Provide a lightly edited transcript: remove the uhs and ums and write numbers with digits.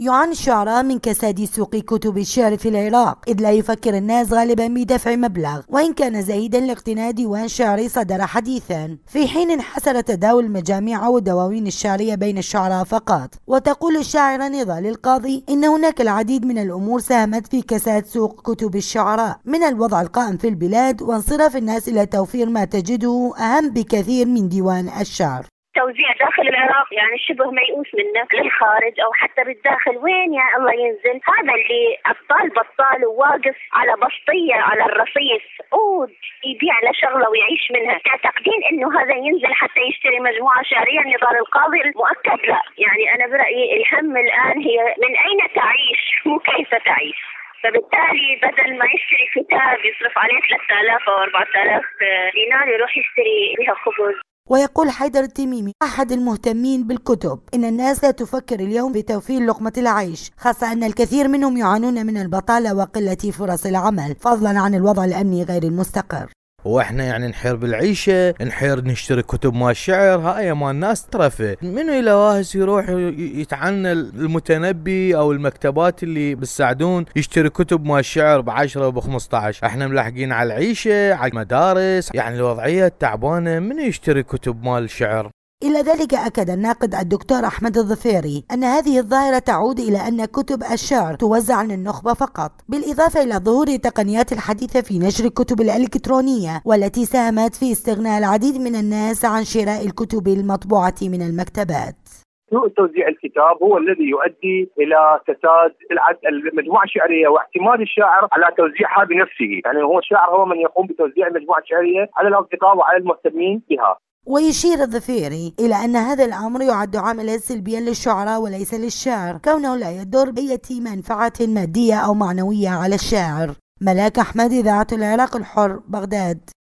يعاني الشعراء من كساد سوق كتب الشعر في العراق، إذ لا يفكر الناس غالبا بدفع مبلغ وإن كان زهيدا لاقتناء ديوان شعري صدر حديثا، في حين انحسر تداول المجاميع والدواوين الشعرية بين الشعراء فقط. وتقول الشاعرة نضال القاضي إن هناك العديد من الأمور ساهمت في كساد سوق كتب الشعراء، من الوضع القائم في البلاد وانصراف الناس إلى توفير ما تجده أهم بكثير من ديوان الشعر. توزيع داخل العراق يعني شبه ميؤوس منه، للخارج او حتى بالداخل وين يا الله ينزل هذا اللي ابطال بطال وواقف على بسطيه على الرصيف عود يبيع له شغله ويعيش منها. تعتقدين انه هذا ينزل حتى يشتري مجموعه شعريه نضال القاضي؟ مؤكد لا. يعني انا برايي الهم الان هي من اين تعيش مو كيف تعيش. فبالتالي بدل ما يشتري كتاب يصرف عليه 3000 او 4000 دينار يروح يشتري بها خبز. ويقول حيدر التميمي أحد المهتمين بالكتب إن الناس لا تفكر اليوم بتوفير لقمة العيش، خاصة أن الكثير منهم يعانون من البطالة وقلة فرص العمل، فضلا عن الوضع الأمني غير المستقر. واحنا يعني نحير بالعيشه، نحير نشتري كتب مال الشعر، هاي مال الناس ترفه، منو الى واهس يروح يتعنى المتنبي او المكتبات اللي بالسعدون يشتري كتب مال الشعر ب10 وب15. احنا ملاحقين على العيشه، على المدارس، يعني الوضعيه تعبانه، منو يشتري كتب مال الشعر؟ إلى ذلك أكد الناقد الدكتور أحمد الظفيري أن هذه الظاهرة تعود إلى أن كتب الشعر توزع للنخبة فقط، بالإضافة إلى ظهور التقنيات الحديثة في نشر الكتب الإلكترونية والتي ساهمت في استغناء العديد من الناس عن شراء الكتب المطبوعة من المكتبات. سوء توزيع الكتاب هو الذي يؤدي إلى كساد المجموعة الشعرية واعتماد الشاعر على توزيعها بنفسه. يعني هو الشاعر هو من يقوم بتوزيع المجموعة الشعرية على الأصدقاء وعلى المهتمين بها. ويشير الظفيري إلى أن هذا الأمر يعد عاملا سلبيا للشعراء وليس للشعر، كونه لا يدور بأي منفعة مادية أو معنوية على الشاعر. ملاك أحمد، إذاعة العراق الحر، بغداد.